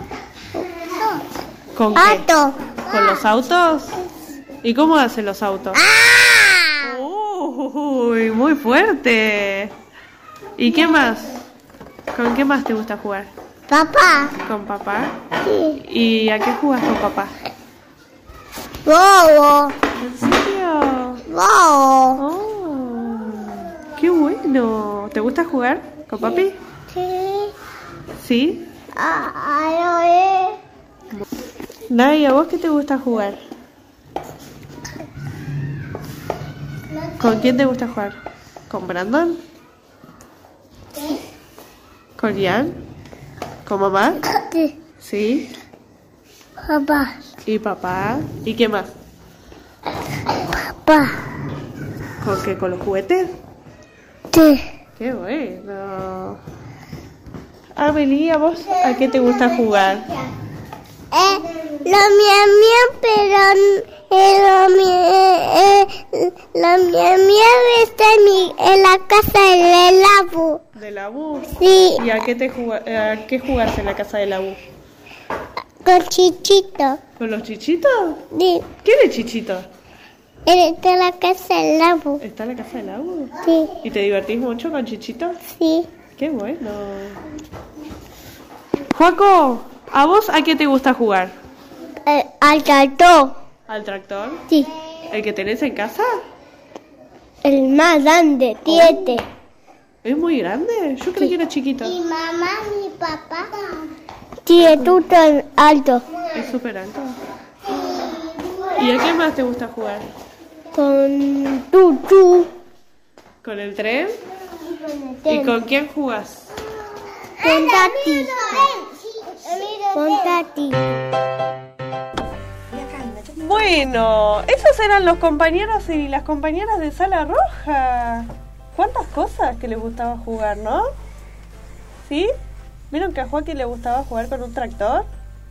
¿Con qué? Auto. ¿Con los autos? ¿Y cómo hacen los autos? Uy, muy fuerte. ¿Y qué más? ¿Con qué más te gusta jugar? Papá. ¿Con papá? Sí. ¿Y a qué jugas con papá? Bobo. ¿En serio? Bobo. Oh, qué bueno. ¿Te gusta jugar con papi? Sí. ¿Sí? Nay, ¿a vos qué te gusta jugar? ¿Con quién te gusta jugar? ¿Con Brandon? ¿Con Ian? ¿Con mamá? Sí. ¿Sí? Papá. ¿Y papá? ¿Y qué más? Papá. ¿Con qué? ¿Con los juguetes? Sí. ¡Qué bueno! Amelie, ¿a vos a qué te gusta jugar? La mía, pero la mía está en la casa del Abu. ¿Del Abu? Sí. ¿Y a qué jugás en la casa del Abu? Con Chichito. ¿Con los chichitos? Sí. ¿Quién es Chichito? Está en la casa del Abu. ¿Está en la casa del Abu? Sí. ¿Y te divertís mucho con Chichito? Sí. ¡Qué bueno! Joaco, ¿a vos a qué te gusta jugar? Al tractor. ¿Al tractor? Sí. ¿El que tenés en casa? El más grande, 7. ¿Es muy grande? Yo creí que era chiquito. ¿Y mamá, mi papá? Sí, es súper alto. Es súper alto. ¿Y a qué más te gusta jugar? Con Tutu. ¿Con el tren? ¿Y con quién jugás? Con Tati. Con Tati. Bueno, esos eran los compañeros y las compañeras de Sala Roja. ¿Cuántas cosas que les gustaba jugar, no? ¿Sí? ¿Vieron que a Joaquín le gustaba jugar con un tractor?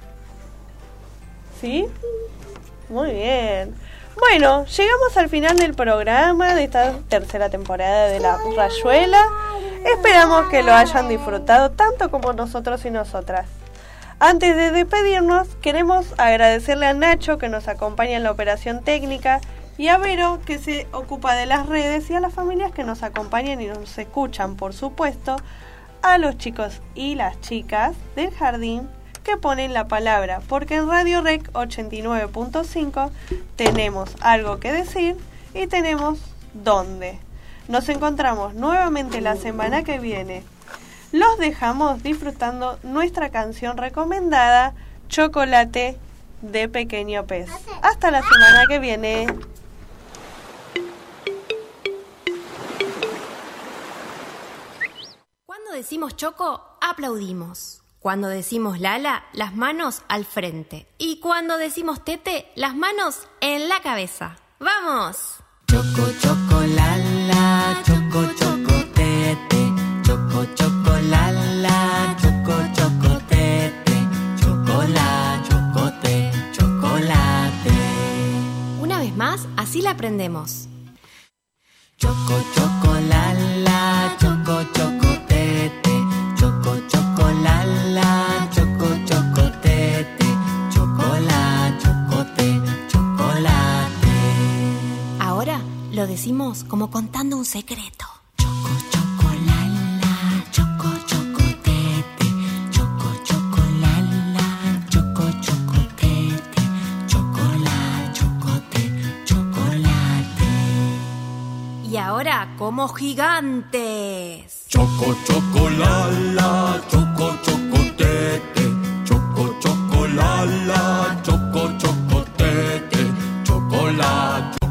¿Sí? Muy bien. Bueno, llegamos al final del programa de esta tercera temporada de La Rayuela. Esperamos que lo hayan disfrutado tanto como nosotros y nosotras. Antes de despedirnos, queremos agradecerle a Nacho que nos acompaña en la operación técnica y a Vero que se ocupa de las redes y a las familias que nos acompañan y nos escuchan, por supuesto, a los chicos y las chicas del jardín que ponen la palabra, porque en Radio Rec 89.5 tenemos algo que decir y tenemos dónde. Nos encontramos nuevamente la semana que viene. Los dejamos disfrutando nuestra canción recomendada, Chocolate de Pequeño Pez. Hasta la semana que viene. Cuando decimos choco, aplaudimos. Cuando decimos Lala, las manos al frente. Y cuando decimos Tete, las manos en la cabeza. ¡Vamos! Choco, choco, Lala, choco, choco, Tete. Choco, choco, Lala, choco, choco, Tete. Chocolate, chocote, chocolate. Una vez más, así la aprendemos. Choco, choco, Lala, choco, choco, Tete. Choco, choco, Lala, choco, choco, Tete. Chocolate, chocote, chocolate. Ahora lo decimos como contando un secreto. Choco, choco, Lala, choco, choco, Tete. Choco, choco, Lala, choco, choco, Tete. Chocolate, chocote, chocolate. Y ahora como gigantes. Choco, choco, Lala, choco, choco, Tete. Choco, choco, Lala, choco, choco, Tete. Chocolate.